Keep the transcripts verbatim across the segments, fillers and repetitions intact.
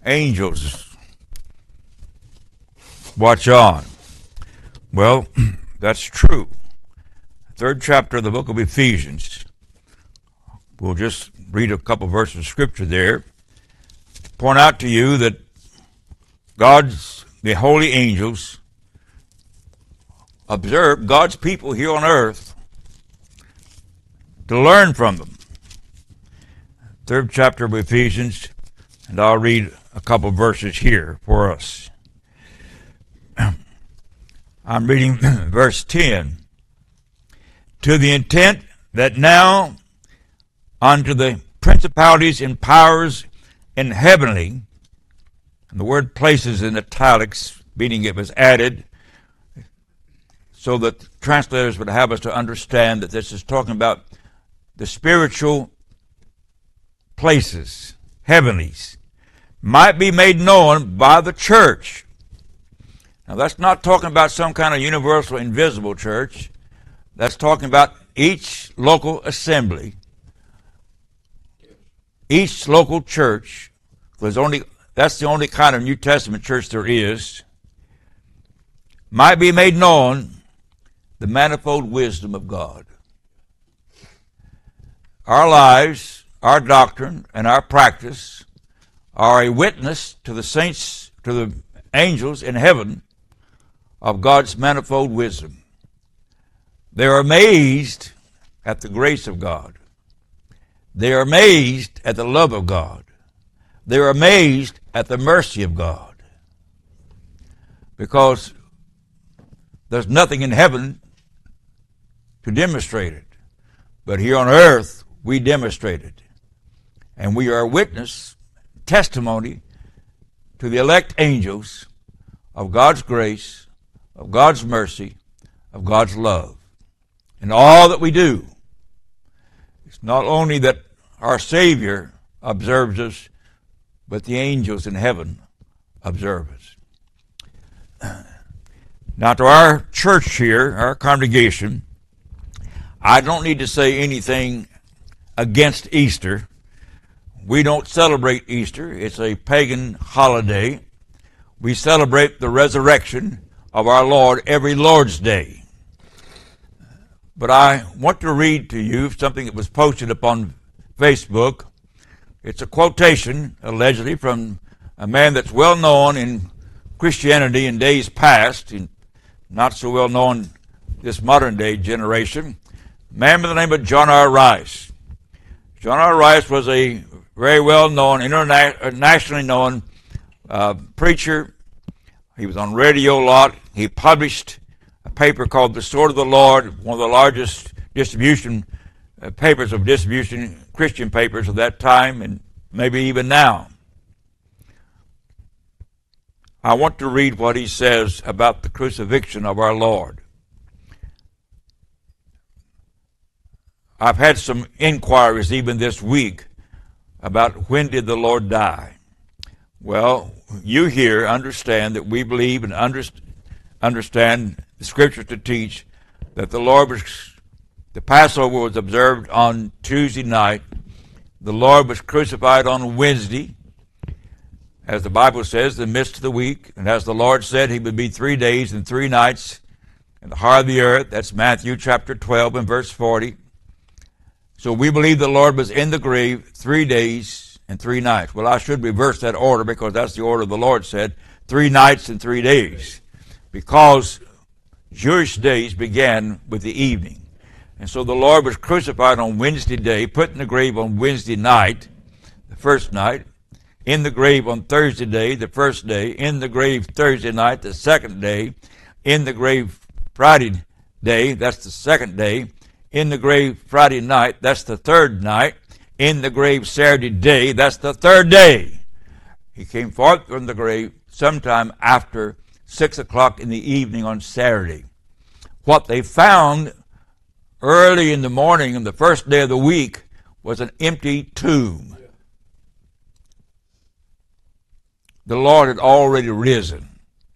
angels watch on. Well, that's true. Third chapter of the book of Ephesians. We'll just read a couple verses of scripture there. Point out to you that God's, the holy angels, observe God's people here on earth to learn from them. Third chapter of Ephesians, and I'll read a couple verses here for us. I'm reading verse ten. To the intent that now unto the principalities and powers in heavenly, and the word places in italics, meaning it was added, so that translators would have us to understand that this is talking about the spiritual places, heavenlies, might be made known by the church. Now, that's not talking about some kind of universal invisible church. That's talking about each local assembly, each local church. There's only, that's the only kind of New Testament church there is. Might be made known the manifold wisdom of God. Our lives, our doctrine, and our practice are a witness to the saints, to the angels in heaven, of God's manifold wisdom. They are amazed at the grace of God. They are amazed at the love of God. They are amazed at the mercy of God. Because there's nothing in heaven to demonstrate it. But here on earth, we demonstrate it. And we are a witness, testimony to the elect angels of God's grace, of God's mercy, of God's love. In all that we do, it's not only that our Savior observes us, but the angels in heaven observe us. Now, to our church here, our congregation, I don't need to say anything against Easter. We don't celebrate Easter. It's a pagan holiday. We celebrate the resurrection of our Lord every Lord's Day. But I want to read to you something that was posted upon Facebook. It's a quotation, allegedly, from a man that's well known in Christianity in days past, and not so well known this modern day generation. A man by the name of John R. Rice. John R. Rice was a very well known, internationally known uh, preacher. He was on radio a lot. He published a paper called The Sword of the Lord, one of the largest distribution uh, papers of distribution, Christian papers of that time, and maybe even now. I want to read what he says about the crucifixion of our Lord. I've had some inquiries even this week about when did the Lord die. Well, you here understand that we believe and understand the Scriptures to teach that the Lord was, the Passover was observed on Tuesday night. The Lord was crucified on Wednesday, as the Bible says, the midst of the week. And as the Lord said, he would be three days and three nights in the heart of the earth. That's Matthew chapter twelve and verse forty. So we believe the Lord was in the grave three days and three nights. Well, I should reverse that order because that's the order the Lord said, three nights and three days. Because Jewish days began with the evening. And so the Lord was crucified on Wednesday day, put in the grave on Wednesday night, the first night, in the grave on Thursday day, the first day, in the grave Thursday night, the second day, in the grave Friday day, that's the second day, in the grave Friday night, that's the third night, in the grave Saturday day, that's the third day. He came forth from the grave sometime after six o'clock in the evening on Saturday. What they found early in the morning on the first day of the week was an empty tomb. The Lord had already risen.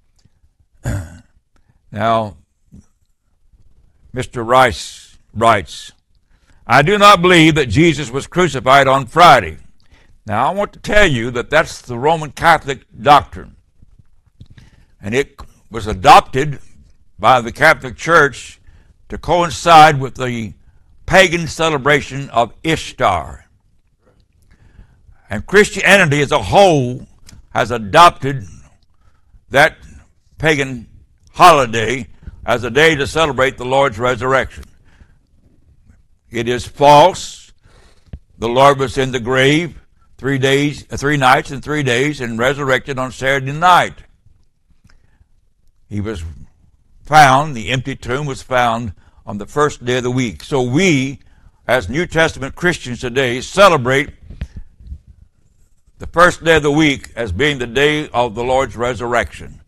Now, Mister Rice writes, I do not believe that Jesus was crucified on Friday. Now, I want to tell you that that's the Roman Catholic doctrine. And it was adopted by the Catholic Church to coincide with the pagan celebration of Ishtar. And Christianity as a whole has adopted that pagan holiday as a day to celebrate the Lord's resurrection. It is false. The Lord was in the grave three days, three nights and three days and resurrected on Saturday night. He was found, the empty tomb was found on the first day of the week. So we, as New Testament Christians today, celebrate the first day of the week as being the day of the Lord's resurrection.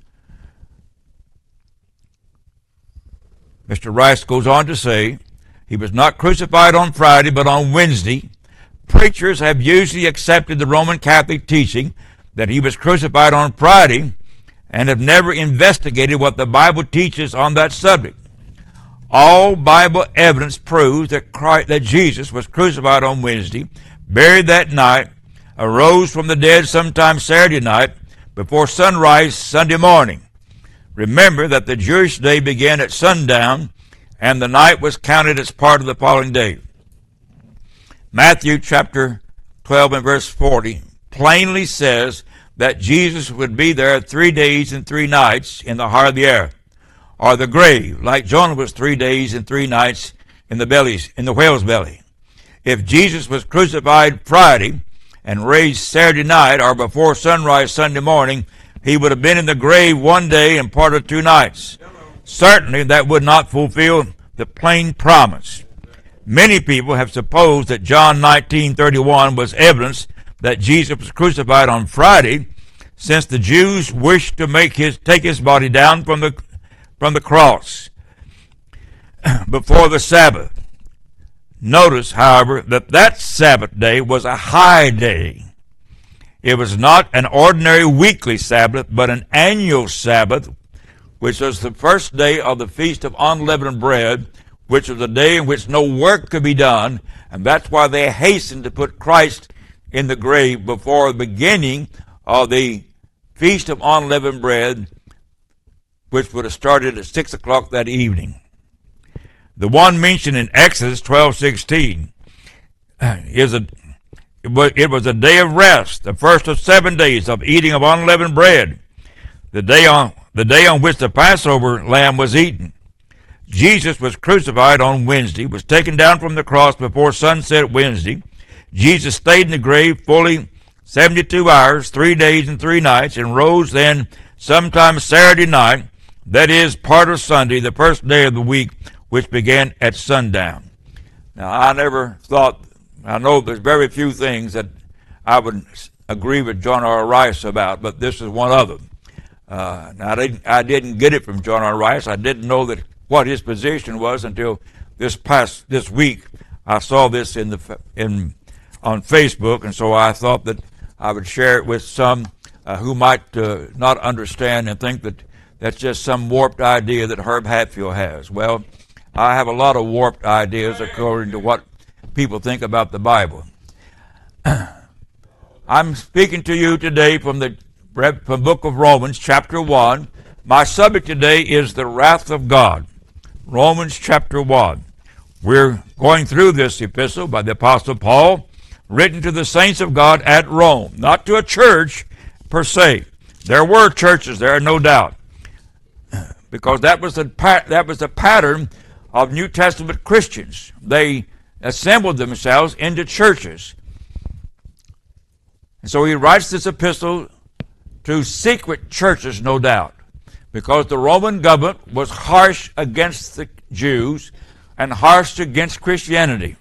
Mister Rice goes on to say, he was not crucified on Friday, but on Wednesday. Preachers have usually accepted the Roman Catholic teaching that he was crucified on Friday and have never investigated what the Bible teaches on that subject. All Bible evidence proves that Christ, that Jesus was crucified on Wednesday, buried that night, arose from the dead sometime Saturday night before sunrise Sunday morning. Remember that the Jewish day began at sundown and the night was counted as part of the following day. Matthew chapter twelve and verse forty plainly says that Jesus would be there three days and three nights in the heart of the earth, or the grave, like Jonah was three days and three nights in the bellies, in the whale's belly. If Jesus was crucified Friday and raised Saturday night or before sunrise Sunday morning, he would have been in the grave one day and part of two nights. Certainly that would not fulfill the plain promise. Many people have supposed that John nineteen thirty-one was evidence that Jesus was crucified on Friday, since the Jews wished to make his take his body down from the from the cross before the Sabbath. Notice, however, that that Sabbath day was a high day. It was not an ordinary weekly Sabbath, but an annual Sabbath, which was the first day of the Feast of Unleavened Bread, which was a day in which no work could be done, and that's why they hastened to put Christ in the grave before the beginning of the Feast of Unleavened Bread, which would have started at six o'clock that evening. The one mentioned in Exodus twelve sixteen is a it was a day of rest, the first of seven days of eating of unleavened bread, the day on the day on which the Passover lamb was eaten. Jesus was crucified on Wednesday, was taken down from the cross before sunset Wednesday. Jesus stayed in the grave fully seventy-two hours, three days and three nights, and rose then sometime Saturday night, that is part of Sunday, the first day of the week, which began at sundown. Now, I never thought, I know there's very few things that I would agree with John R. Rice about, but this is one of them. Uh, now, I didn't, I didn't get it from John R. Rice. I didn't know that what his position was until this past this week. I saw this in the in on Facebook, and so I thought that I would share it with some uh, who might uh, not understand and think that that's just some warped idea that Herb Hatfield has. Well, I have a lot of warped ideas according to what people think about the Bible. I'm speaking to you today from the from book of Romans, chapter one. My subject today is the wrath of God. Romans chapter one. We're going through this epistle by the Apostle Paul, written to the saints of God at Rome, not to a church per se. There were churches there, no doubt, because that was the that was the pattern of New Testament Christians. They assembled themselves into churches. And so he writes this epistle to secret churches, no doubt, because the Roman government was harsh against the Jews and harsh against Christianity.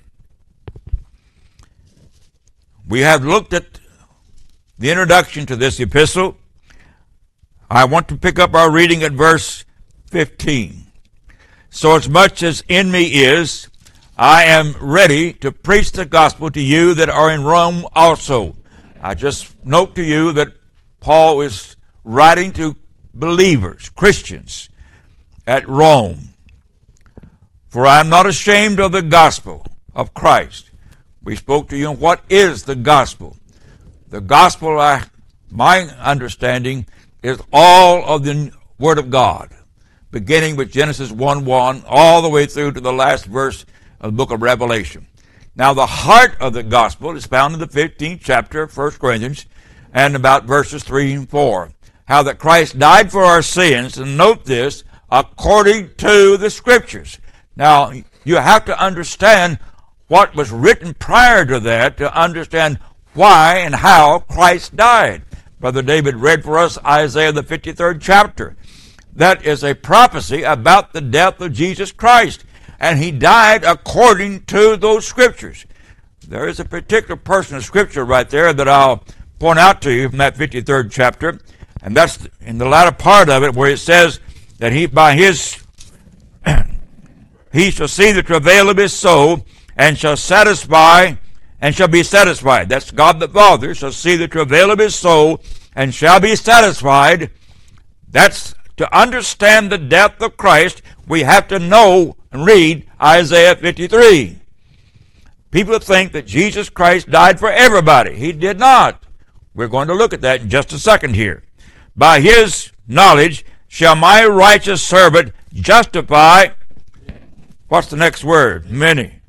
We have looked at the introduction to this epistle. I want to pick up our reading at verse fifteen. So as much as in me is, I am ready to preach the gospel to you that are in Rome also. I just note to you that Paul is writing to believers, Christians, at Rome. For I am not ashamed of the gospel of Christ. We spoke to you on what is the gospel. The gospel, I, my understanding, is all of the Word of God, beginning with Genesis one one all the way through to the last verse of the book of Revelation. Now, the heart of the gospel is found in the fifteenth chapter of First Corinthians and about verses three and four. How that Christ died for our sins, and note this, according to the Scriptures. Now, you have to understand what was written prior to that to understand why and how Christ died. Brother David read for us Isaiah the fifty-third chapter. That is a prophecy about the death of Jesus Christ. And he died according to those Scriptures. There is a particular portion of Scripture right there that I'll point out to you from that fifty-third chapter. And that's in the latter part of it where it says that he, by his, he shall see the travail of his soul and shall satisfy, and shall be satisfied. That's God the Father shall see the travail of his soul and shall be satisfied. That's to understand the death of Christ, we have to know and read Isaiah fifty-three. People think that Jesus Christ died for everybody. He did not. We're going to look at that in just a second here. By his knowledge shall my righteous servant justify, what's the next word? Many.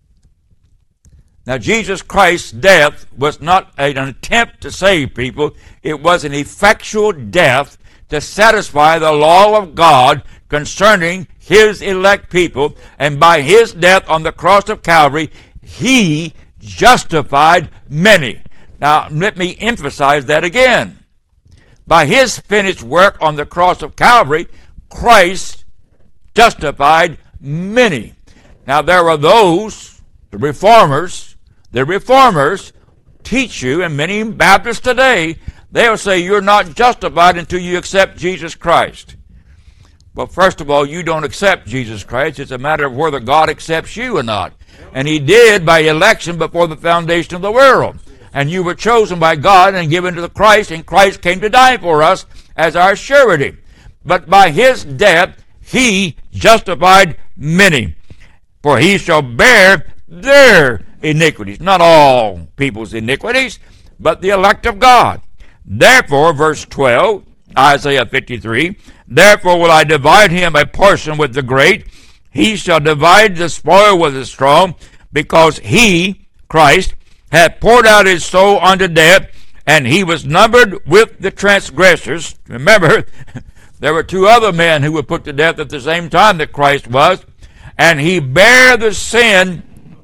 Now, Jesus Christ's death was not an attempt to save people. It was an effectual death to satisfy the law of God concerning his elect people. And by his death on the cross of Calvary, he justified many. Now, let me emphasize that again. By his finished work on the cross of Calvary, Christ justified many. Now, there are those, the reformers, the reformers teach you, and many Baptists today, they'll say you're not justified until you accept Jesus Christ. Well, first of all, you don't accept Jesus Christ. It's a matter of whether God accepts you or not. And he did by election before the foundation of the world. And you were chosen by God and given to the Christ, and Christ came to die for us as our surety. But by his death, he justified many. For he shall bear their iniquities. Not all people's iniquities, but the elect of God. Therefore, verse twelve, Isaiah fifty-three, therefore will I divide him a portion with the great. He shall divide the spoil with the strong, because he, Christ, hath poured out his soul unto death, and he was numbered with the transgressors. Remember, there were two other men who were put to death at the same time that Christ was, and he bare the sin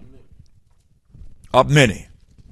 of many.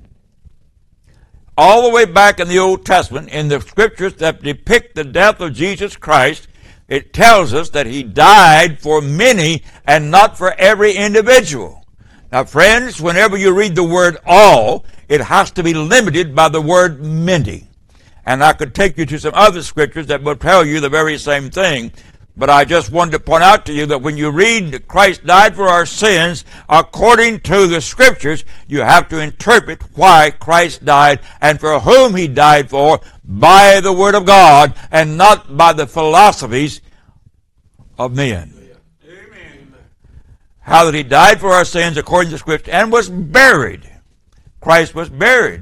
All the way back in the Old Testament, in the scriptures that depict the death of Jesus Christ, it tells us that he died for many and not for every individual. Now, friends, whenever you read the word all, it has to be limited by the word many. And I could take you to some other scriptures that will tell you the very same thing. But I just wanted to point out to you that when you read that Christ died for our sins, according to the Scriptures, you have to interpret why Christ died and for whom he died for by the Word of God and not by the philosophies of men. Amen. How that he died for our sins according to the Scripture and was buried. Christ was buried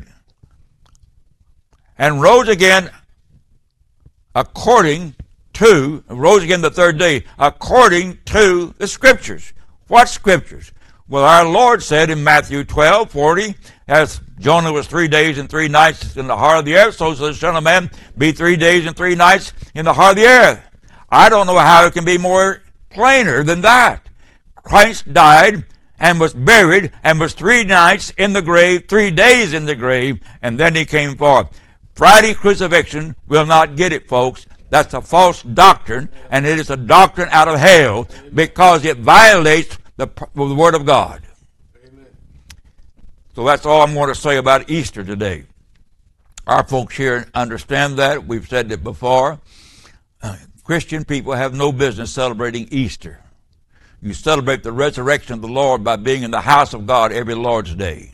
and rose again according to, rose again the third day, according to the Scriptures. What Scriptures? Well, our Lord said in Matthew twelve forty, as Jonah was three days and three nights in the heart of the earth, so shall the Son of Man be three days and three nights in the heart of the earth. I don't know how it can be more plainer than that. Christ died and was buried and was three nights in the grave, three days in the grave, and then he came forth. Friday crucifixion will not get it, folks. That's a false doctrine, and it is a doctrine out of hell because it violates the, the Word of God. Amen. So that's all I'm going to say about Easter today. Our folks here understand that. We've said it before. Uh, Christian people have no business celebrating Easter. You celebrate the resurrection of the Lord by being in the house of God every Lord's Day.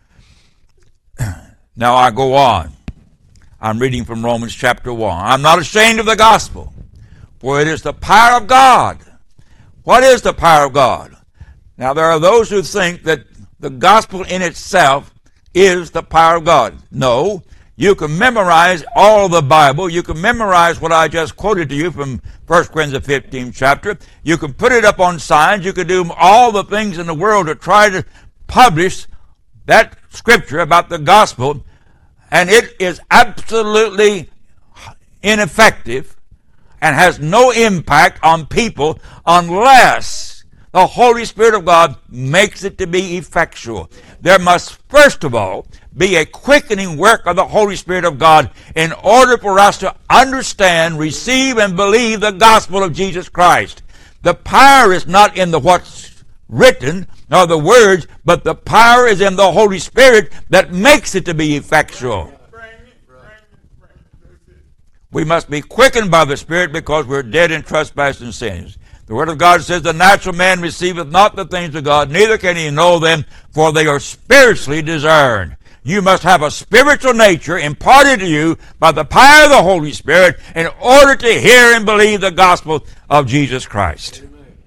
Now I go on. I'm reading from Romans chapter one. I'm not ashamed of the gospel, for it is the power of God. What is the power of God? Now, there are those who think that the gospel in itself is the power of God. No, You can memorize all the Bible. You can memorize what I just quoted to you from First Corinthians fifteenth chapter. You can put it up on signs. You can do all the things in the world to try to publish that scripture about the gospel, and it is absolutely ineffective and has no impact on people unless the Holy Spirit of God makes it to be effectual. There must first of all be a quickening work of the Holy Spirit of God in order for us to understand, receive, and believe the gospel of Jesus Christ. The power is not in the what's written nor the words, but the power is in the Holy Spirit that makes it to be effectual. We must be quickened by the Spirit because we're dead in trespasses and sins. The Word of God says, the natural man receiveth not the things of God, neither can he know them, for they are spiritually discerned. You must have a spiritual nature imparted to you by the power of the Holy Spirit in order to hear and believe the gospel of Jesus Christ.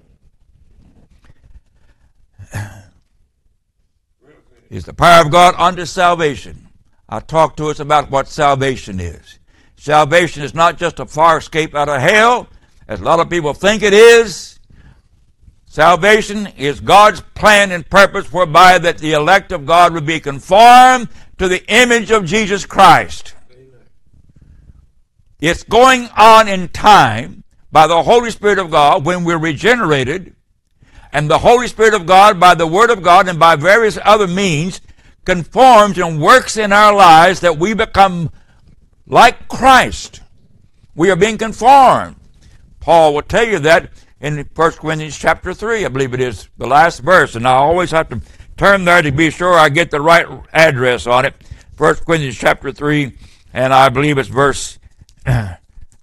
Is the power of God unto salvation. I talked to us about what salvation is. Salvation is not just a far escape out of hell, as a lot of people think it is. Salvation is God's plan and purpose whereby that the elect of God would be conformed to the image of Jesus Christ. Amen. It's going on in time by the Holy Spirit of God when we're regenerated, and the Holy Spirit of God by the Word of God and by various other means conforms and works in our lives that we become like Christ. We are being conformed. Paul will tell you that in First Corinthians chapter three, I believe it is, the last verse. And I always have to turn there to be sure I get the right address on it. First Corinthians chapter three, and I believe it's verse... Let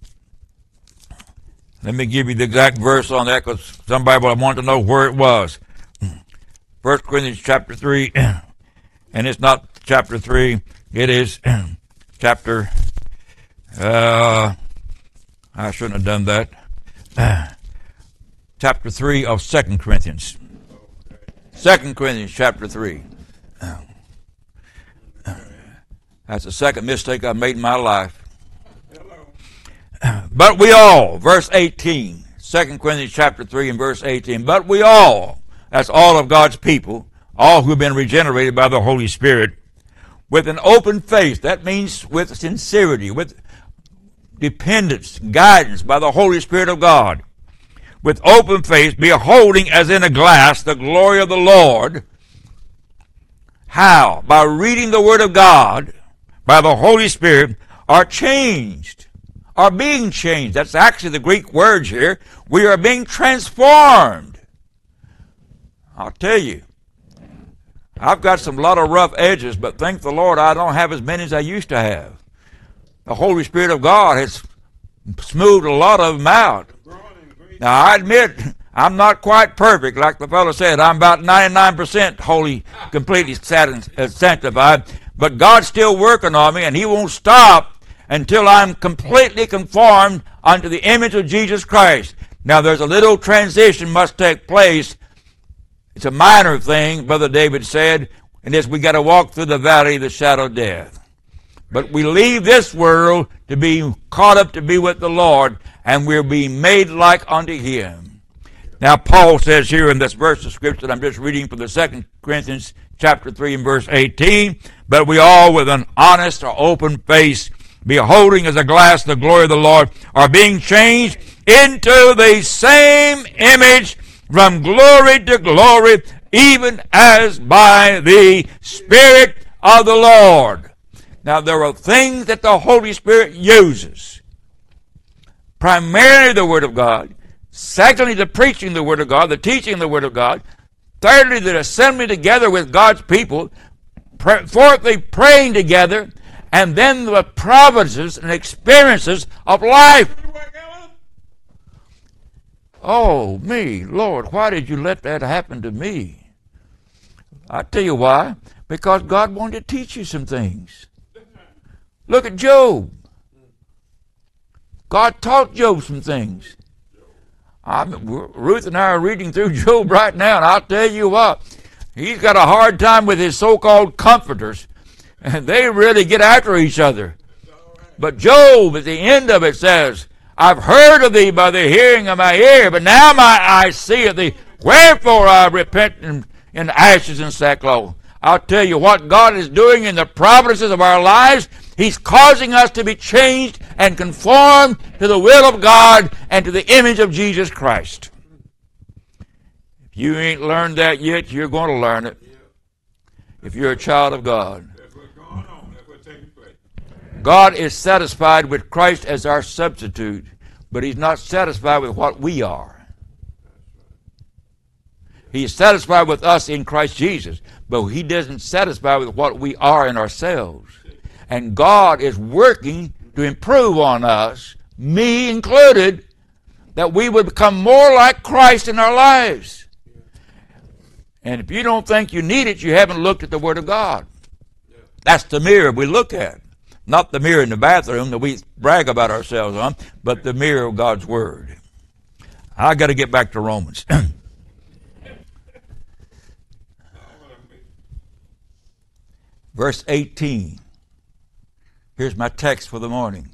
me give you the exact verse on that because somebody will want to know where it was. First Corinthians chapter three, and it's not chapter three, it is chapter... Uh, I shouldn't have done that. Uh, chapter three of Second Corinthians. Second Corinthians chapter three. Uh, uh, that's the second mistake I've made in my life. Uh, but we all, verse eighteen, Second Corinthians chapter three and verse eighteen, but we all, that's all of God's people, all who have been regenerated by the Holy Spirit, with an open face, that means with sincerity, with dependence, guidance by the Holy Spirit of God, with open face, beholding as in a glass the glory of the Lord. How? By reading the Word of God, by the Holy Spirit, are changed, are being changed. That's actually the Greek word here. We are being transformed. I'll tell you, I've got some lot of rough edges, but thank the Lord I don't have as many as I used to have. The Holy Spirit of God has smoothed a lot of them out. Now, I admit, I'm not quite perfect. Like the fellow said, I'm about ninety-nine percent holy, completely sanctified. But God's still working on me, and He won't stop until I'm completely conformed unto the image of Jesus Christ. Now, there's a little transition must take place. It's a minor thing, Brother David said, and it's we got to walk through the valley of the shadow of death. But we leave this world to be caught up to be with the Lord, and we're being made like unto Him. Now, Paul says here in this verse of Scripture that I'm just reading from the Second Corinthians chapter three and verse eighteen, but we all with an honest or open face, beholding as a glass the glory of the Lord, are being changed into the same image from glory to glory, even as by the Spirit of the Lord. Now, there are things that the Holy Spirit uses. Primarily the Word of God. Secondly, the preaching of the Word of God, the teaching of the Word of God. Thirdly, the assembly together with God's people. Fourthly, praying together. And then the providences and experiences of life. Oh, me, Lord, why did you let that happen to me? I tell you why. Because God wanted to teach you some things. Look at Job. God taught Job some things. I'm, Ruth and I are reading through Job right now, and I'll tell you what, he's got a hard time with his so-called comforters And they really get after each other. But Job, at the end of it, says, I've heard of thee by the hearing of my ear, but now my eyes see of thee. Wherefore I repent in, in ashes and sackcloth. I'll tell you what God is doing in the providences of our lives. He's causing us to be changed and conformed to the will of God and to the image of Jesus Christ. If you ain't learned that yet, you're going to learn it. If you're a child of God. God is satisfied with Christ as our substitute, but he's not satisfied with what we are. He is satisfied with us in Christ Jesus, but he doesn't satisfy with what we are in ourselves. And God is working to improve on us, me included, that we would become more like Christ in our lives. And if you don't think you need it, you haven't looked at the Word of God. That's the mirror we look at. Not the mirror in the bathroom that we brag about ourselves on, but the mirror of God's Word. I got to get back to Romans. Verse eighteen. Here's my text for the morning.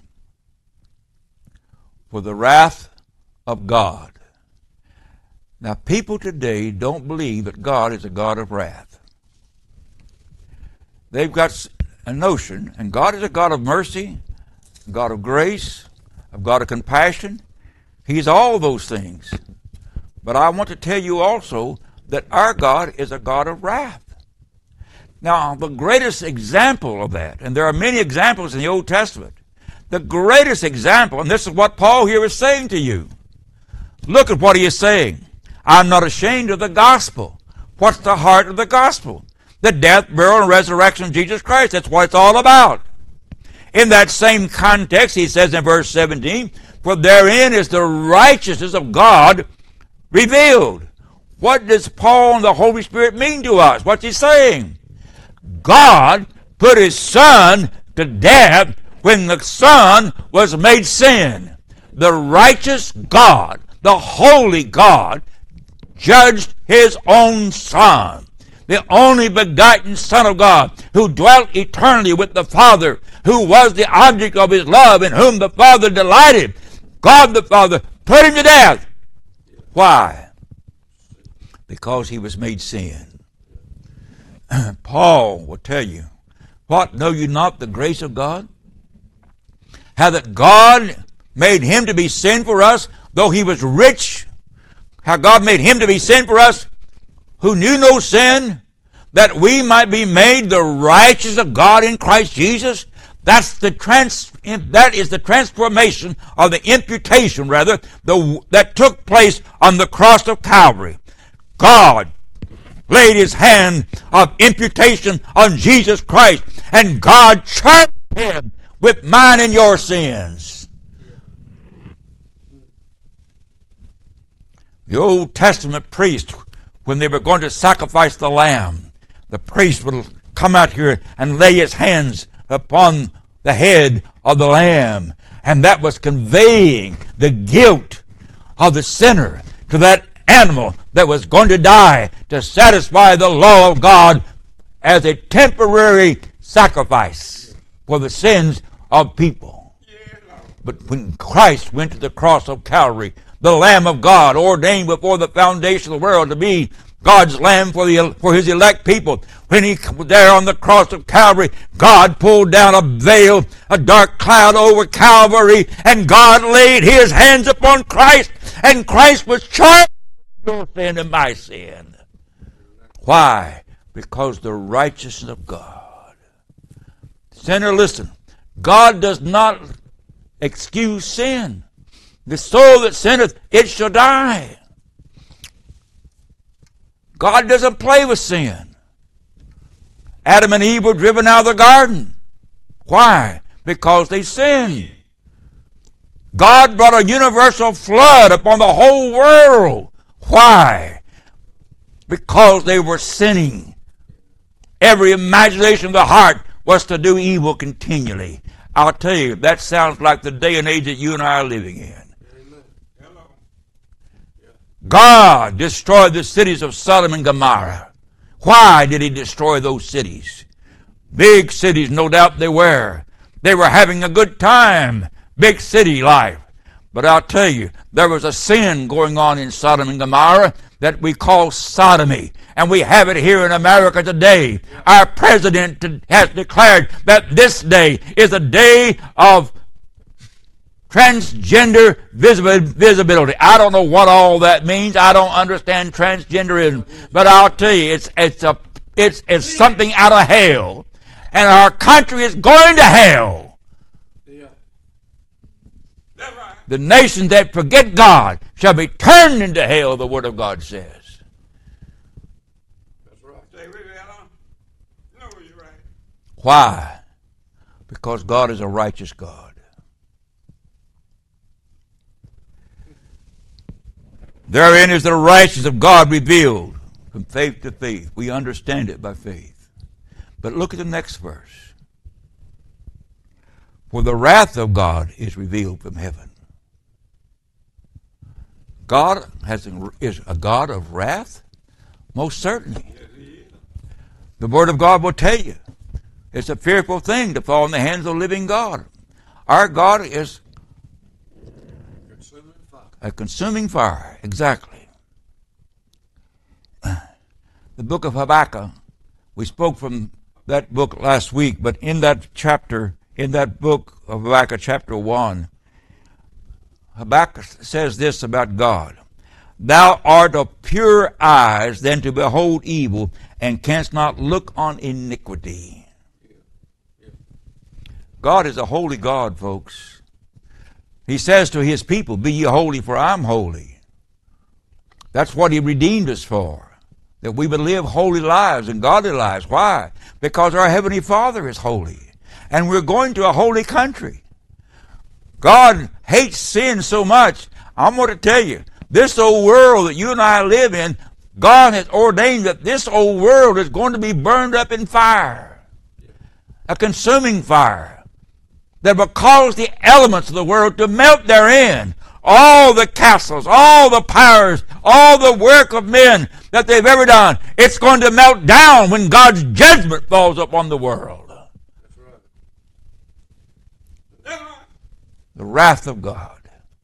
For the wrath of God. Now, people today don't believe that God is a God of wrath. They've got a notion, and God is a God of mercy, a God of grace, a God of compassion. He's all those things. But I want to tell you also that our God is a God of wrath. Now, the greatest example of that, and there are many examples in the Old Testament, the greatest example, and this is what Paul here is saying to you. Look at what he is saying. I'm not ashamed of the gospel. What's the heart of the gospel? The death, burial, and resurrection of Jesus Christ. That's what it's all about. In that same context, he says in verse seventeen, for therein is the righteousness of God revealed. What does Paul and the Holy Spirit mean to us? What's he saying? God put his Son to death when the Son was made sin. The righteous God, the holy God, judged his own Son, the only begotten Son of God, who dwelt eternally with the Father, who was the object of his love, in whom the Father delighted. God the Father put him to death. Why? Because he was made sin. Paul will tell you, what, know you not the grace of God? How that God made him to be sin for us, though he was rich. How God made him to be sin for us, who knew no sin, that we might be made the righteousness of God in Christ Jesus. That's the trans, that is the transformation, or the imputation rather, the, that took place on the cross of Calvary. God laid his hand of imputation on Jesus Christ, and God charged him with mine and your sins. The Old Testament priest, when they were going to sacrifice the lamb, the priest would come out here and lay his hands upon the head of the lamb, and that was conveying the guilt of the sinner to that animal that was going to die to satisfy the law of God as a temporary sacrifice for the sins of people. But when Christ went to the cross of Calvary, the Lamb of God, ordained before the foundation of the world to be God's Lamb for the for his elect people, when he was there on the cross of Calvary, God pulled down a veil, a dark cloud over Calvary, and God laid his hands upon Christ, and Christ was charged with your sin and my sin. Why? Because the righteousness of God. Sinner, listen. God does not excuse sin. The soul that sinneth, it shall die. God doesn't play with sin. Adam and Eve were driven out of the garden. Why? Because they sinned. God brought a universal flood upon the whole world. Why? Because they were sinning. Every imagination of the heart was to do evil continually. I'll tell you, that sounds like the day and age that you and I are living in. God destroyed the cities of Sodom and Gomorrah. Why did he destroy those cities? Big cities, no doubt they were. They were having a good time, big city life. But I'll tell you, there was a sin going on in Sodom and Gomorrah that we call sodomy. And we have it here in America today. Our president has declared that this day is a day of transgender visibility. I don't know what all that means. I don't understand transgenderism. But I'll tell you, it's, it's, a, it's, it's something out of hell. And our country is going to hell. Yeah. That's right. The nations that forget God shall be turned into hell, the Word of God says. That's right. No, you're right. Why? Because God is a righteous God. Therein is the righteousness of God revealed from faith to faith. We understand it by faith. But look at the next verse. For the wrath of God is revealed from heaven. God has, is a God of wrath? Most certainly. The Word of God will tell you. It's a fearful thing to fall in the hands of the living God. Our God is a consuming fire, exactly. The book of Habakkuk, we spoke from that book last week, but in that chapter, in that book of Habakkuk, chapter one, Habakkuk says this about God. Thou art of pure eyes than to behold evil, and canst not look on iniquity. God is a holy God, folks. He says to his people, be ye holy, for I'm holy. That's what he redeemed us for, that we would live holy lives and godly lives. Why? Because our Heavenly Father is holy, and we're going to a holy country. God hates sin so much. I'm going to tell you, this old world that you and I live in, God has ordained that this old world is going to be burned up in fire, a consuming fire that will cause the elements of the world to melt therein. All the castles, all the powers, all the work of men that they've ever done, it's going to melt down when God's judgment falls upon the world. That's right. That's right. The wrath of God.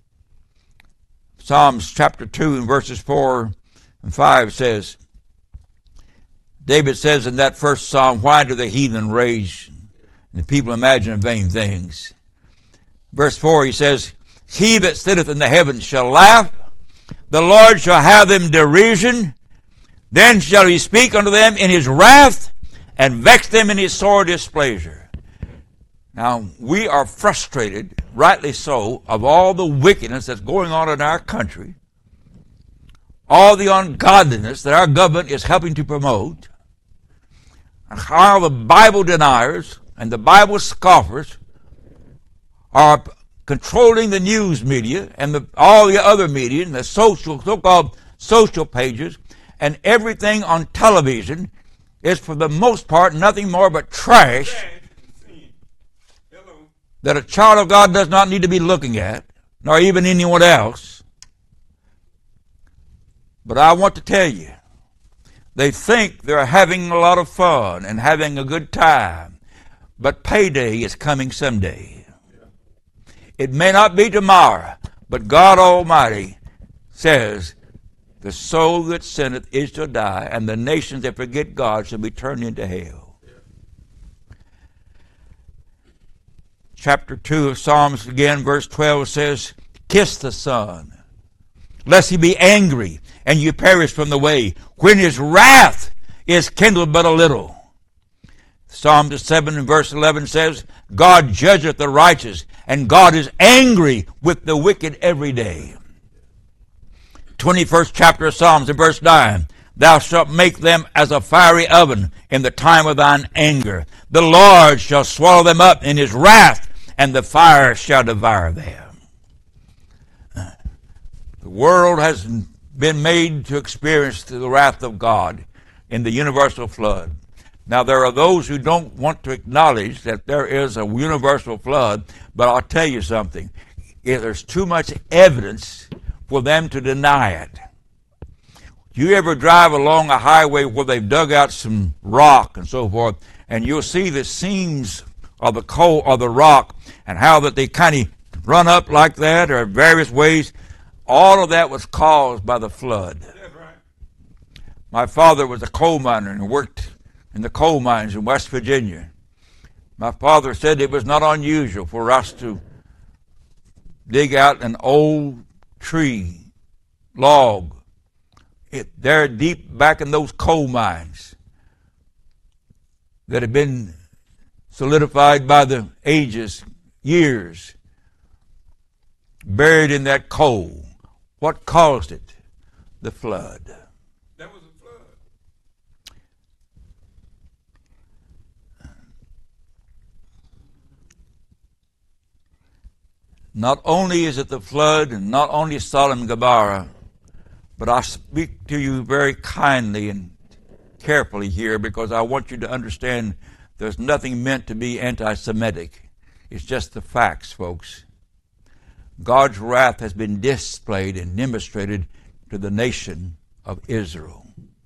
Psalms chapter two and verses four and five says, David says in that first psalm, why do the heathen rage and the people imagine vain things? Verse four, he says, he that sitteth in the heavens shall laugh, the Lord shall have them derision, then shall he speak unto them in his wrath, and vex them in his sore displeasure. Now, we are frustrated, rightly so, of all the wickedness that's going on in our country, all the ungodliness that our government is helping to promote, and how the Bible deniers and the Bible scoffers are controlling the news media and the, all the other media and the social, so-called social pages, and everything on television is for the most part nothing more but trash that a child of God does not need to be looking at, nor even anyone else. But I want to tell you, they think they're having a lot of fun and having a good time, but payday is coming someday. It may not be tomorrow, but God Almighty says, the soul that sinneth is to die, and the nations that forget God shall be turned into hell. Yeah. Chapter two of Psalms, again, verse twelve says, kiss the Son, lest he be angry, and you perish from the way, when his wrath is kindled but a little. Psalm seven and verse eleven says, God judgeth the righteous, and God is angry with the wicked every day. twenty-first chapter of Psalms, in verse nine, thou shalt make them as a fiery oven in the time of thine anger. The Lord shall swallow them up in his wrath, and the fire shall devour them. The world has been made to experience the wrath of God in the universal flood. Now, there are those who don't want to acknowledge that there is a universal flood, but I'll tell you something. If there's too much evidence for them to deny it. You ever drive along a highway where they've dug out some rock and so forth, and you'll see the seams of the coal or the rock and how that they kind of run up like that or various ways. All of that was caused by the flood. My father was a coal miner and worked in the coal mines in West Virginia. My father said it was not unusual for us to dig out an old tree, log, it, there deep back in those coal mines that had been solidified by the ages, years, buried in that coal. What caused it? The flood. That was a flood. Not only is it the flood, and not only Sodom and Gomorrah, but I speak to you very kindly and carefully here because I want you to understand there's nothing meant to be anti-Semitic. It's just the facts, folks. God's wrath has been displayed and demonstrated to the nation of Israel.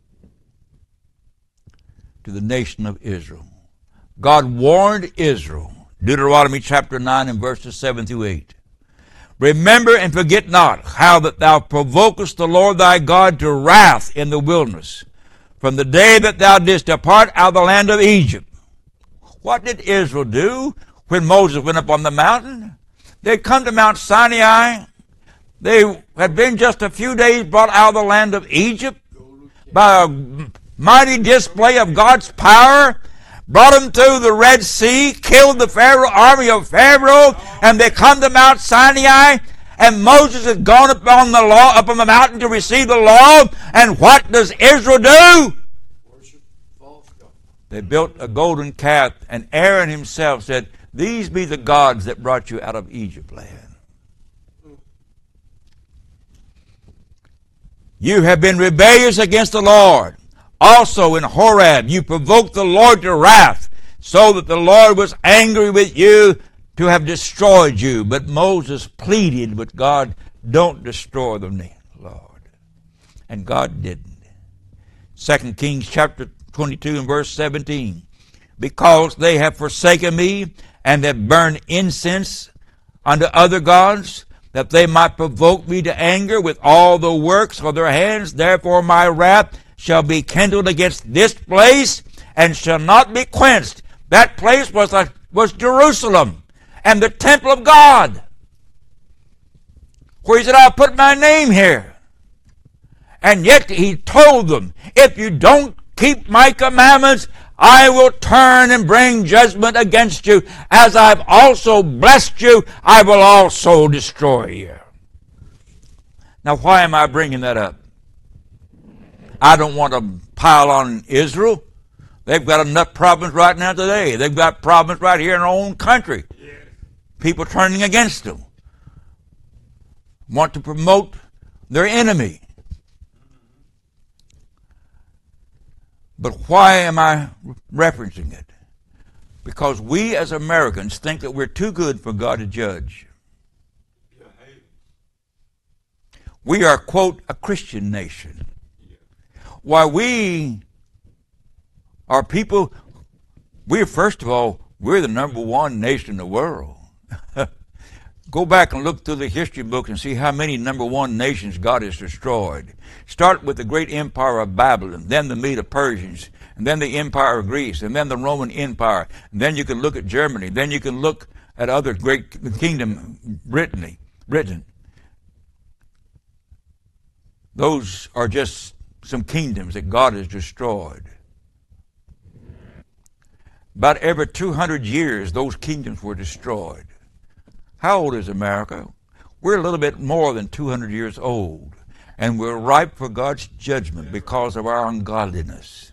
To the nation of Israel. God warned Israel, Deuteronomy chapter nine and verses seven through eight. Remember and forget not how that thou provokest the Lord thy God to wrath in the wilderness, from the day that thou didst depart out of the land of Egypt. What did Israel do when Moses went up on the mountain? They'd come to Mount Sinai. They had been just a few days brought out of the land of Egypt by a mighty display of God's power. Brought them through the Red Sea, killed the Pharaoh, army of Pharaoh, and they come to Mount Sinai, and Moses has gone up on the law, up on the mountain to receive the law, and what does Israel do? Worship false God. They built a golden calf, and Aaron himself said, "These be the gods that brought you out of Egypt land." You have been rebellious against the Lord. Also in Horeb you provoked the Lord to wrath, so that the Lord was angry with you to have destroyed you. But Moses pleaded with God, "Don't destroy them, Lord." And God didn't. Second Kings chapter twenty-two and verse seventeen. Because they have forsaken me and have burned incense unto other gods, that they might provoke me to anger with all the works of their hands, therefore my wrath shall be kindled against this place, and shall not be quenched. That place was, a, was Jerusalem, and the temple of God, where he said, "I'll put my name here." And yet he told them, "If you don't keep my commandments, I will turn and bring judgment against you. As I've also blessed you, I will also destroy you." Now, why am I bringing that up? I don't want to pile on Israel. They've got enough problems right now today. They've got problems right here in our own country. Yes. People turning against them. Want to promote their enemy. But why am I referencing it? Because we as Americans think that we're too good for God to judge. We are, quote, a Christian nation. Why, we are people, we're, first of all, we're the number one nation in the world. Go back and look through the history book and see how many number one nations God has destroyed. Start with the great empire of Babylon, then the Medo-Persians, and then the empire of Greece, and then the Roman Empire. And then you can look at Germany. Then you can look at other great kingdom, Brittany, Britain. Those are just some kingdoms that God has destroyed. About every two hundred years, those kingdoms were destroyed. How old is America? We're a little bit more than two hundred years old, and we're ripe for God's judgment because of our ungodliness.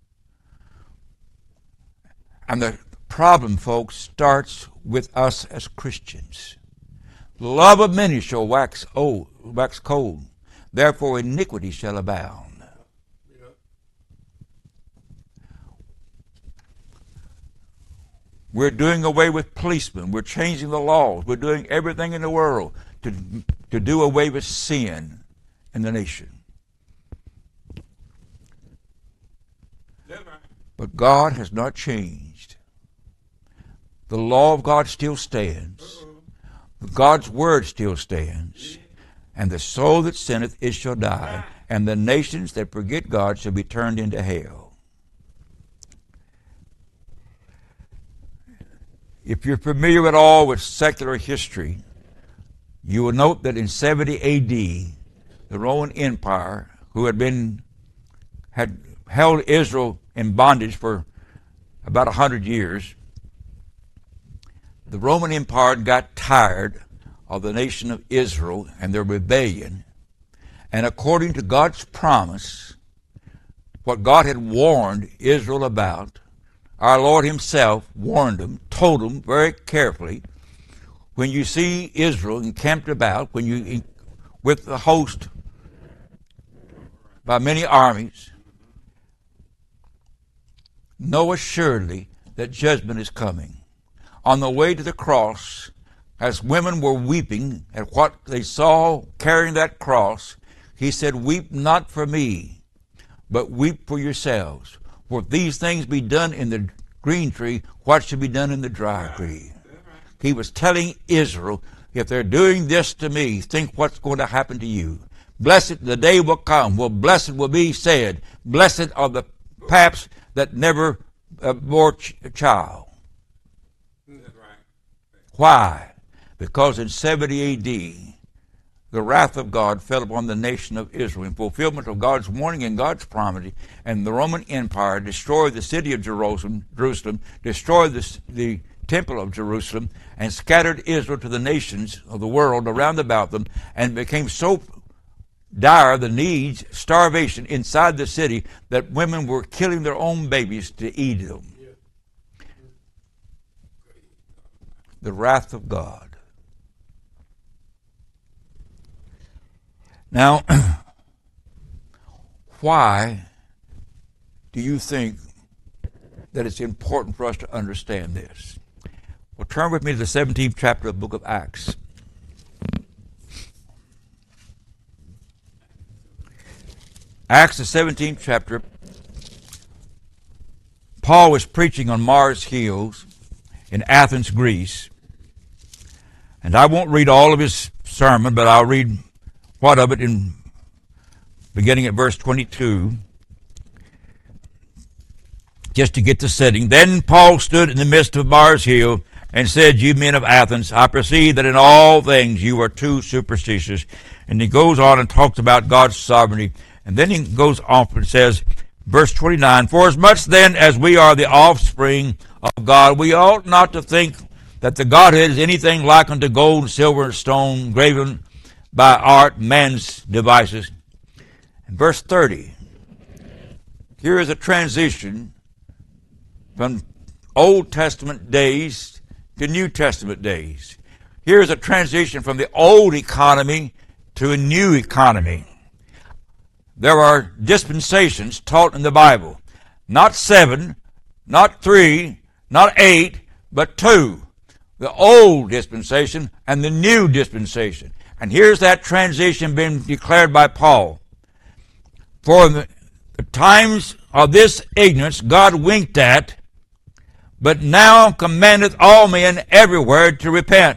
And the problem, folks, starts with us as Christians. The love of many shall wax old, wax cold. Therefore iniquity shall abound. We're doing away with policemen. We're changing the laws. We're doing everything in the world to, to do away with sin in the nation. But God has not changed. The law of God still stands. God's word still stands. And the soul that sinneth, it shall die. And the nations that forget God shall be turned into hell. If you're familiar at all with secular history, you will note that in seventy A D, the Roman Empire, who had been had held Israel in bondage for about a hundred years, the Roman Empire got tired of the nation of Israel and their rebellion, and according to God's promise, what God had warned Israel about, our Lord himself warned them, told them very carefully, when you see Israel encamped about, when you with the host by many armies, know assuredly that judgment is coming. On the way to the cross, as women were weeping at what they saw carrying that cross, he said, "Weep not for me, but weep for yourselves. For if these things be done in the green tree, what should be done in the dry tree?" He was telling Israel, if they're doing this to me, think what's going to happen to you. Blessed the day will come. Well, blessed will be said, blessed are the paps that never uh, bore ch- a child. Why? Because in seventy A D, the wrath of God fell upon the nation of Israel in fulfillment of God's warning and God's promise, and the Roman Empire destroyed the city of Jerusalem, Jerusalem destroyed the, the temple of Jerusalem, and scattered Israel to the nations of the world around about them, and became so dire the needs, starvation inside the city, that women were killing their own babies to eat them. The wrath of God. Now, why do you think that it's important for us to understand this? Well, turn with me to the seventeenth chapter of the book of Acts. Acts, the seventeenth chapter. Paul was preaching on Mars Hills in Athens, Greece. And I won't read all of his sermon, but I'll read what of it in beginning at verse twenty-two, just to get the setting. Then Paul stood in the midst of Mars Hill and said, "You men of Athens, I perceive that in all things you are too superstitious." And he goes on and talks about God's sovereignty. And then he goes off and says, verse twenty-nine, "For as much then as we are the offspring of God, we ought not to think that the Godhead is anything like unto gold, silver, and stone, graven by art, man's devices." And verse thirty, here is a transition from Old Testament days to New Testament days. Here is a transition from the old economy to a new economy. There are dispensations taught in the Bible. Not seven, not three, not eight, but two. The old dispensation and the new dispensation. And here's that transition being declared by Paul. "For the, the times of this ignorance God winked at, but now commandeth all men everywhere to repent."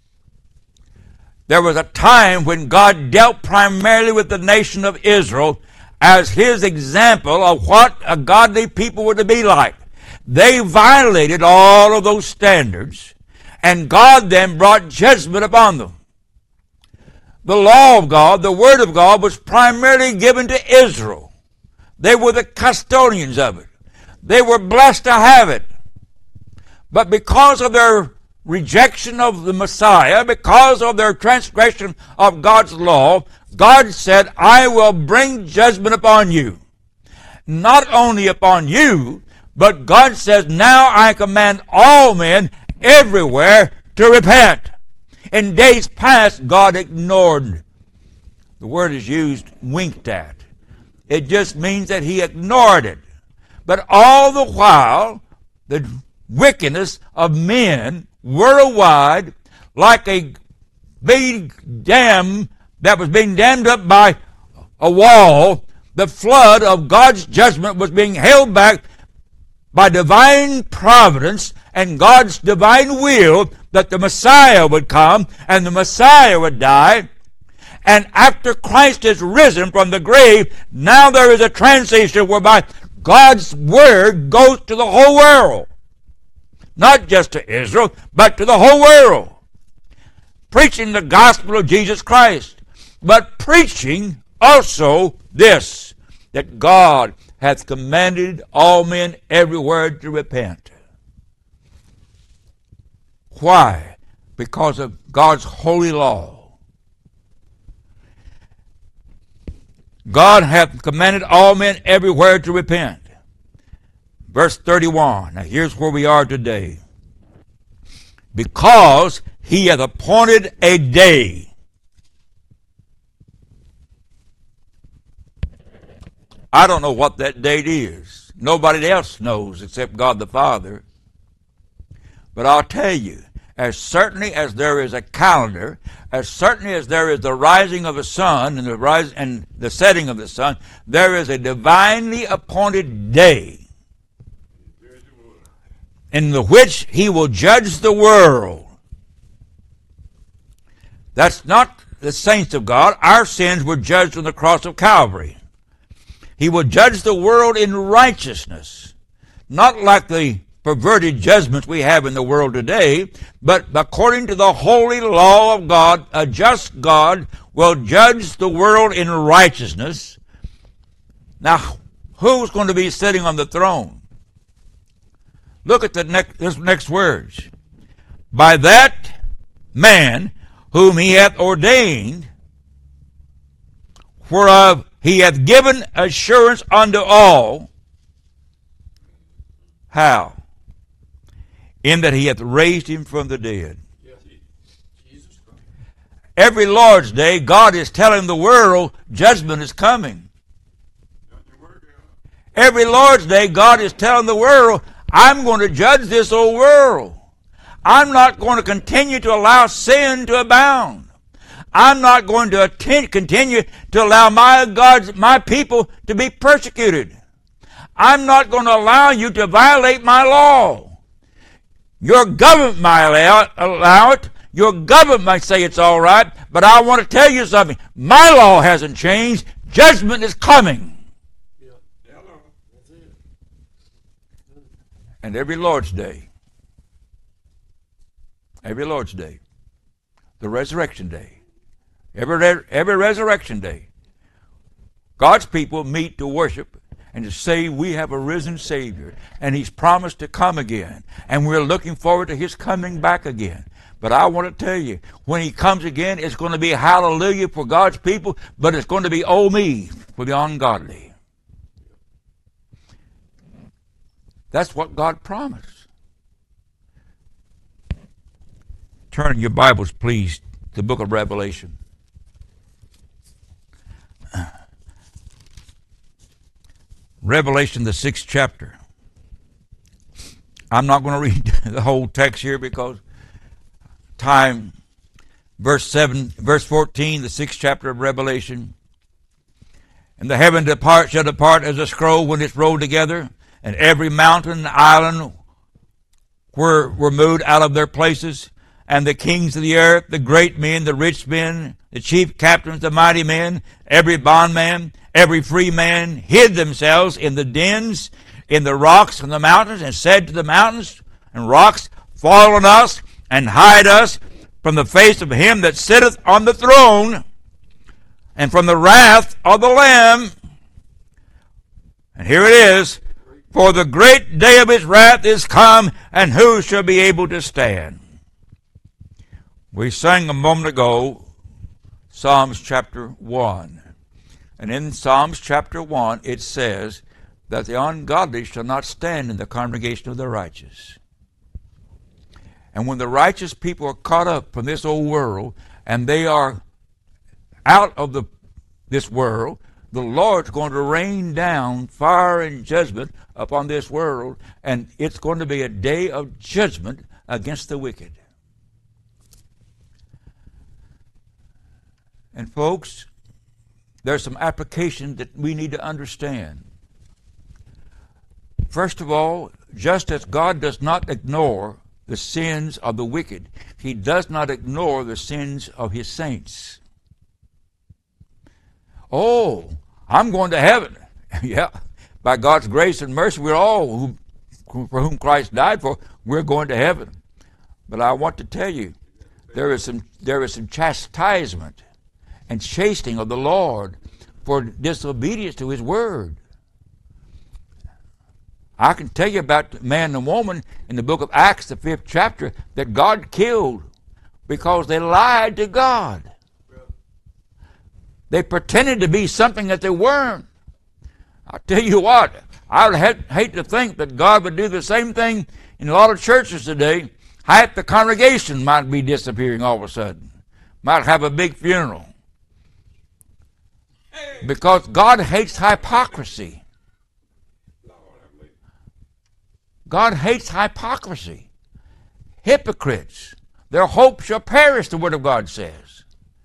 There was a time when God dealt primarily with the nation of Israel as his example of what a godly people were to be like. They violated all of those standards, and God then brought judgment upon them. The law of God, the word of God, was primarily given to Israel. They were the custodians of it. They were blessed to have it. But because of their rejection of the Messiah, because of their transgression of God's law, God said, "I will bring judgment upon you." Not only upon you, but God says, "Now I command all men everywhere to repent." In days past, God ignored. The word is used, winked at. It just means that he ignored it. But all the while, the wickedness of men worldwide, like a big dam that was being dammed up by a wall, the flood of God's judgment was being held back by divine providence and God's divine will that the Messiah would come and the Messiah would die. And after Christ is risen from the grave, now there is a transition whereby God's word goes to the whole world. Not just to Israel, but to the whole world. Preaching the gospel of Jesus Christ. But preaching also this, that God hath commanded all men everywhere to repent. Why? Because of God's holy law. God hath commanded all men everywhere to repent. Verse thirty-one. Now here's where we are today. Because he hath appointed a day. I don't know what that date is. Nobody else knows except God the Father. But I'll tell you, as certainly as there is a calendar, as certainly as there is the rising of the sun and the rise and the setting of the sun, there is a divinely appointed day in the which he will judge the world. That's not the saints of God. Our sins were judged on the cross of Calvary. He will judge the world in righteousness, not like the perverted judgments we have in the world today, but according to the holy law of God, a just God will judge the world in righteousness. Now, who's going to be sitting on the throne? Look at the next, this next words. By that man whom he hath ordained, whereof he hath given assurance unto all. How? In that he hath raised him from the dead. Every Lord's Day, God is telling the world judgment is coming. Every Lord's Day, God is telling the world, I'm going to judge this old world. I'm not going to continue to allow sin to abound. I'm not going to attend, continue to allow my God's, my people to be persecuted. I'm not going to allow you to violate my law. Your government might allow, allow it. Your government might say it's all right. But I want to tell you something. My law hasn't changed. Judgment is coming. And every Lord's Day, every Lord's Day, the resurrection day, every, every resurrection day, God's people meet to worship and to say we have a risen Savior, and He's promised to come again, and we're looking forward to His coming back again. But I want to tell you, when He comes again, it's going to be hallelujah for God's people, but it's going to be oh me for the ungodly. That's what God promised. Turn your Bibles, please, to the book of Revelation. Revelation, the sixth chapter. I'm not going to read the whole text here because time. Verse seven, verse fourteen, the sixth chapter of Revelation. And the heaven depart shall depart as a scroll when it's rolled together, and every mountain and island were, were moved out of their places, and the kings of the earth, the great men, the rich men, the chief captains, the mighty men, every bondman, every free man, hid themselves in the dens, in the rocks and the mountains, and said to the mountains and rocks, fall on us, and hide us from the face of him that sitteth on the throne, and from the wrath of the Lamb. And here it is, for the great day of his wrath is come, and who shall be able to stand? We sang a moment ago Psalms chapter one. And in Psalms chapter one it says that the ungodly shall not stand in the congregation of the righteous. And when the righteous people are caught up from this old world and they are out of the this world, the Lord's going to rain down fire and judgment upon this world, and it's going to be a day of judgment against the wicked. And folks, there's some application that we need to understand. First of all, Just as God does not ignore the sins of the wicked, he does not ignore the sins of his saints. Oh, I'm going to heaven. Yeah, by God's grace and mercy, we're all, who, for whom Christ died for, we're going to heaven. But I want to tell you, there is some, there is some chastisement and chastening of the Lord for disobedience to his word. I can tell you about the man and woman in the book of Acts, the fifth chapter, that God killed because they lied to God. They pretended to be something that they weren't. I'll tell you what, I would hate to think that God would do the same thing in a lot of churches today. Half the congregation might be disappearing all of a sudden. Might have a big funeral. Because God hates hypocrisy. God hates hypocrisy. Hypocrites. Their hope shall perish, the Word of God says.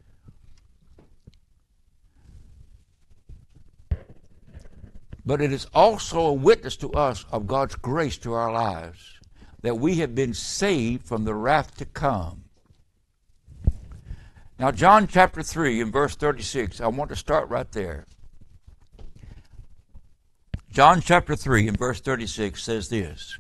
But it is also a witness to us of God's grace to our lives, that we have been saved from the wrath to come. Now, John chapter three and verse thirty-six, I want to start right there. John chapter three and verse thirty-six says this.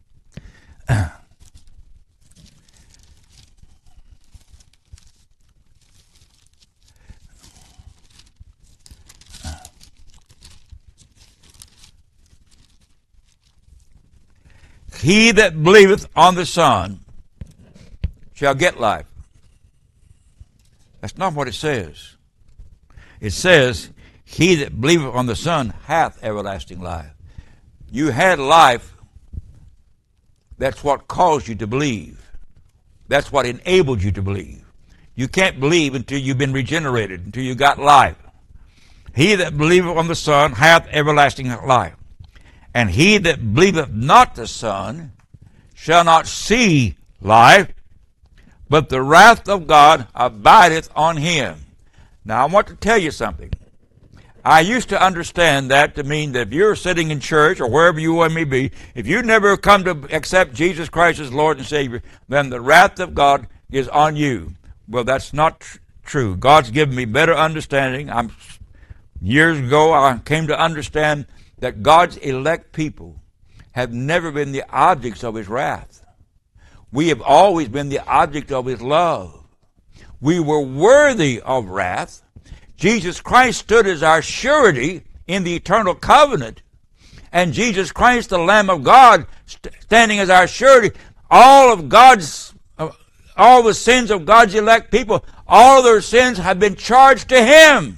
He that believeth on the Son shall get life. That's not what it says. It says, he that believeth on the Son hath everlasting life. You had life. That's what caused you to believe. That's what enabled you to believe. You can't believe until you've been regenerated, until you got life. He that believeth on the Son hath everlasting life. And he that believeth not the Son shall not see life, but the wrath of God abideth on him. Now, I want to tell you something. I used to understand that to mean that if you're sitting in church or wherever you may be, if you never come to accept Jesus Christ as Lord and Savior, then the wrath of God is on you. Well, that's not tr- true. God's given me better understanding. I'm, years ago, I came to understand that God's elect people have never been the objects of his wrath. We have always been the object of his love. We were worthy of wrath. Jesus Christ stood as our surety in the eternal covenant. And Jesus Christ, the Lamb of God, st- standing as our surety, all of God's, uh, all the sins of God's elect people, all their sins have been charged to him.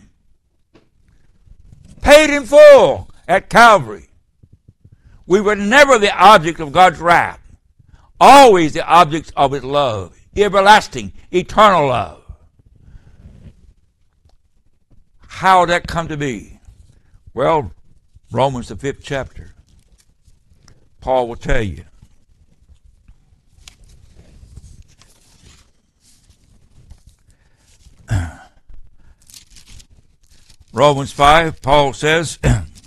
Paid in full at Calvary. We were never the object of God's wrath. Always the object of his love. Everlasting, eternal love. How did that come to be? Well, Romans the fifth chapter. Paul will tell you. Romans five, Paul says,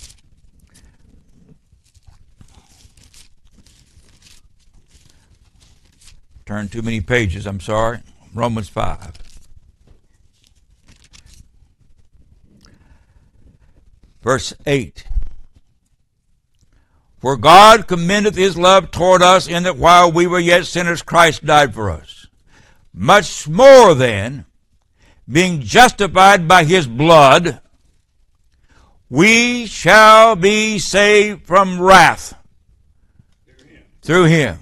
turn too many pages, I'm sorry. Romans five. Verse eight. For God commendeth his love toward us in that while we were yet sinners, Christ died for us. Much more then, being justified by his blood, we shall be saved from wrath through him.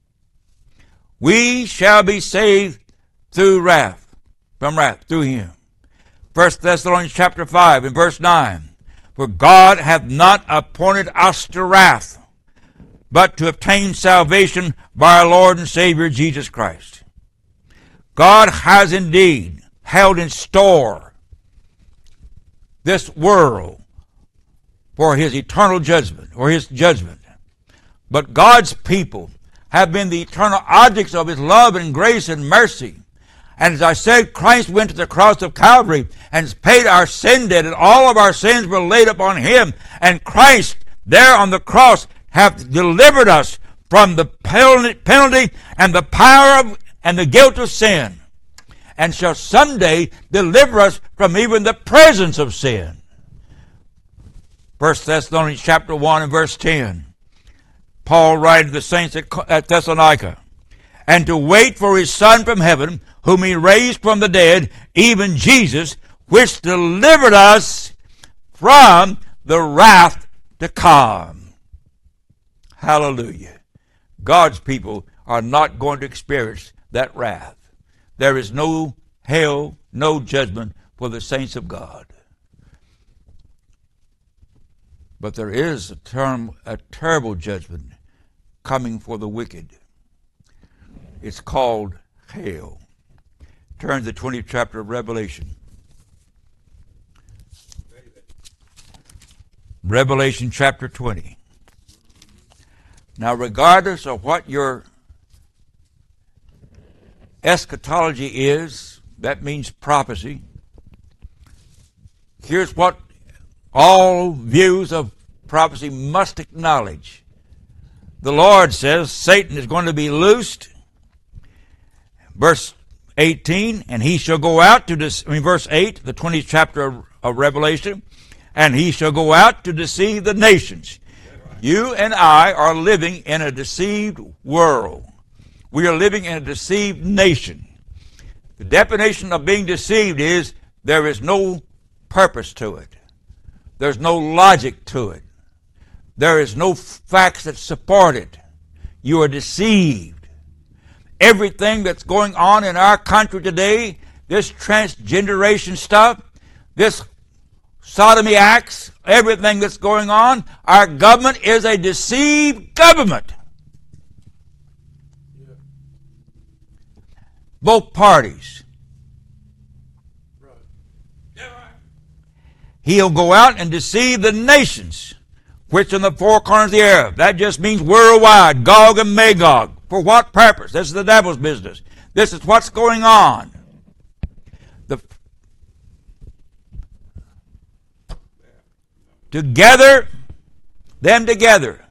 We shall be saved through wrath, from wrath through him. First Thessalonians chapter five and verse nine. For God hath not appointed us to wrath, but to obtain salvation by our Lord and Savior Jesus Christ. God has indeed held in store this world for his eternal judgment, or his judgment. But God's people have been the eternal objects of his love and grace and mercy. And as I said, Christ went to the cross of Calvary and paid our sin debt, and all of our sins were laid upon him. And Christ, there on the cross, hath delivered us from the penalty and the power of, and the guilt of sin, and shall someday deliver us from even the presence of sin. First Thessalonians chapter one and verse ten. Paul writing to the saints at Thessalonica, and to wait for his Son from heaven, whom he raised from the dead, even Jesus, which delivered us from the wrath to come. Hallelujah. God's people are not going to experience that wrath. There is no hell, no judgment for the saints of God. But there is a, term, a terrible judgment coming for the wicked. It's called hell. Turn to the twentieth chapter of Revelation. Revelation chapter twenty. Now, regardless of what your eschatology is, that means prophecy, here's what all views of prophecy must acknowledge. The Lord says Satan is going to be loosed. Verse eighteen, and he shall go out to this, I mean, verse eight, the twentieth chapter of, of Revelation, and he shall go out to deceive the nations. You and I are living in a deceived world. We are living in a deceived nation. The definition of being deceived is there is no purpose to it. There's no logic to it. There is no facts that support it. You are deceived. Everything that's going on in our country today, this transgenderation stuff, this sodomy acts, everything that's going on, our government is a deceived government. Yeah. Both parties. Right. Yeah, right. He'll go out and deceive the nations, which in the four corners of the earth. That just means worldwide, Gog and Magog. For what purpose? This is the devil's business. This is what's going on. The, together, them together.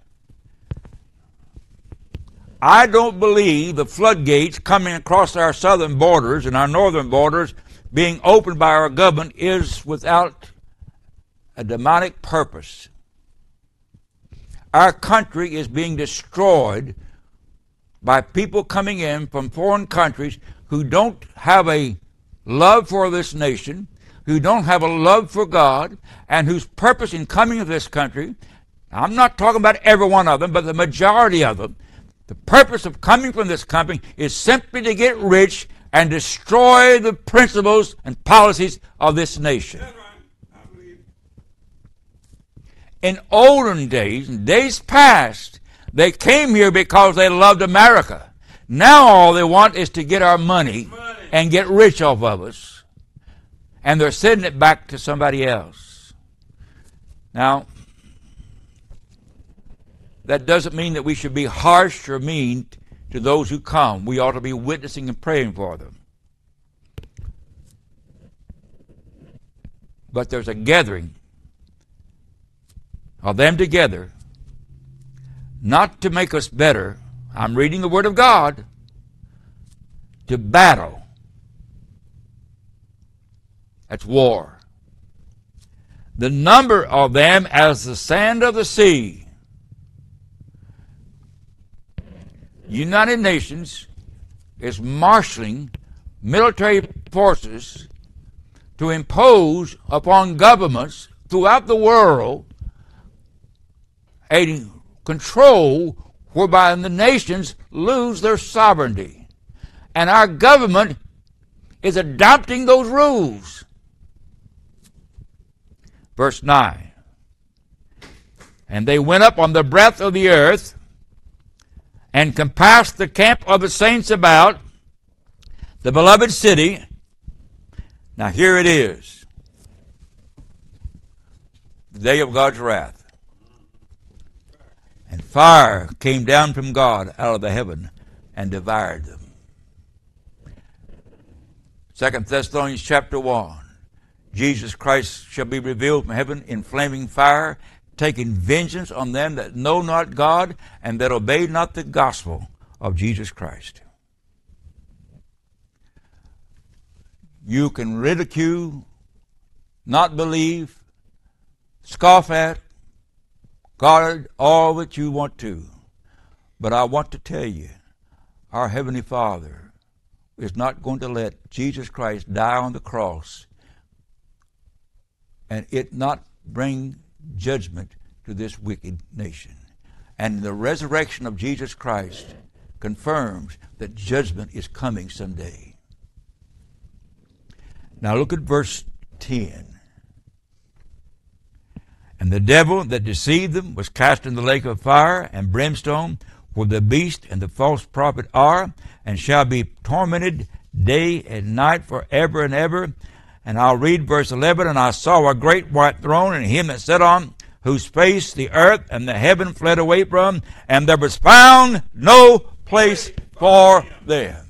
I don't believe the floodgates coming across our southern borders and our northern borders being opened by our government is without a demonic purpose. Our country is being destroyed by people coming in from foreign countries who don't have a love for this nation, who don't have a love for God, and whose purpose in coming to this country, I'm not talking about every one of them, but the majority of them, the purpose of coming from this country is simply to get rich and destroy the principles and policies of this nation. That's right. I believe. In olden days, in days past, they came here because they loved America. Now all they want is to get our money, money. and get rich off of us. And they're sending it back to somebody else. Now, that doesn't mean that we should be harsh or mean to those who come. We ought to be witnessing and praying for them. But there's a gathering of them together, not to make us better. I'm reading the Word of God. To battle. That's war. The number of them as the sand of the sea. United Nations is marshaling military forces to impose upon governments throughout the world a control whereby the nations lose their sovereignty. And our government is adopting those rules. Verse nine. And they went up on the breadth of the earth and compassed the camp of the saints about the beloved city. Now here it is. The day of God's wrath. And fire came down from God out of the heaven and devoured them. Second Thessalonians chapter one. Jesus Christ shall be revealed from heaven in flaming fire, taking vengeance on them that know not God and that obey not the gospel of Jesus Christ. You can ridicule, not believe, scoff at, guard all that you want to. But I want to tell you, our Heavenly Father is not going to let Jesus Christ die on the cross and it not bring judgment to this wicked nation. And the resurrection of Jesus Christ confirms that judgment is coming someday. Now look at verse ten. And the devil that deceived them was cast in the lake of fire and brimstone, where the beast and the false prophet are, and shall be tormented day and night forever and ever. And I'll read verse eleven. And I saw a great white throne, and him that sat on, whose face the earth and the heaven fled away from, and there was found no place for them.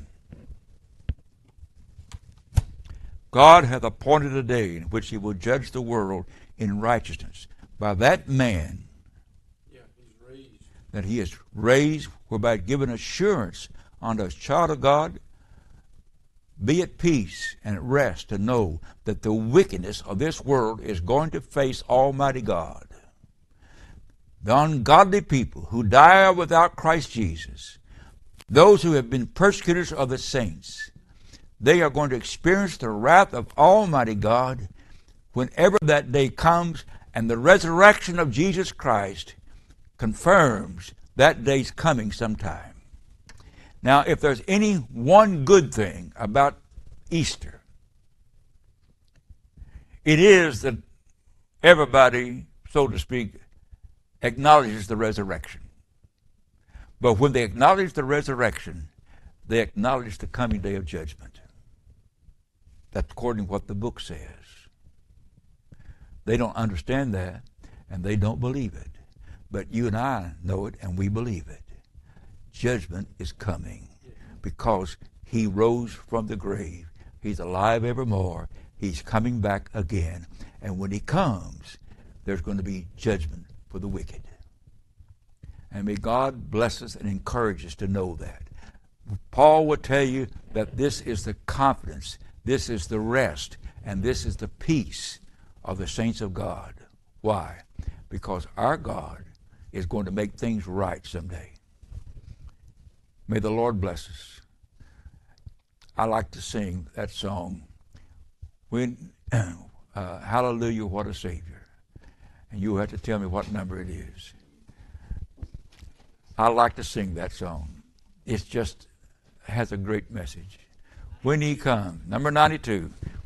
God hath appointed a day in which he will judge the world in righteousness by that man Yeah, he's raised. that he is raised, whereby given assurance unto a child of God. Be at peace and at rest to know that the wickedness of this world is going to face Almighty God. The ungodly people who die without Christ Jesus, those who have been persecutors of the saints, they are going to experience the wrath of Almighty God whenever that day comes, and the resurrection of Jesus Christ confirms that day's coming sometime. Now, if there's any one good thing about Easter, it is that everybody, so to speak, acknowledges the resurrection. But when they acknowledge the resurrection, they acknowledge the coming day of judgment. That's according to what the book says. They don't understand that, and they don't believe it. But you and I know it, and we believe it. Judgment is coming because he rose from the grave. He's alive evermore. He's coming back again. And when he comes, there's going to be judgment for the wicked. And may God bless us and encourage us to know that. Paul will tell you that this is the confidence, this is the rest, and this is the peace of the saints of God. Why? Because our God is going to make things right someday. May the Lord bless us. I like to sing that song, when uh, Hallelujah, what a Savior. And you have to tell me what number it is. I like to sing that song. It just has a great message. When he comes, number ninety-two.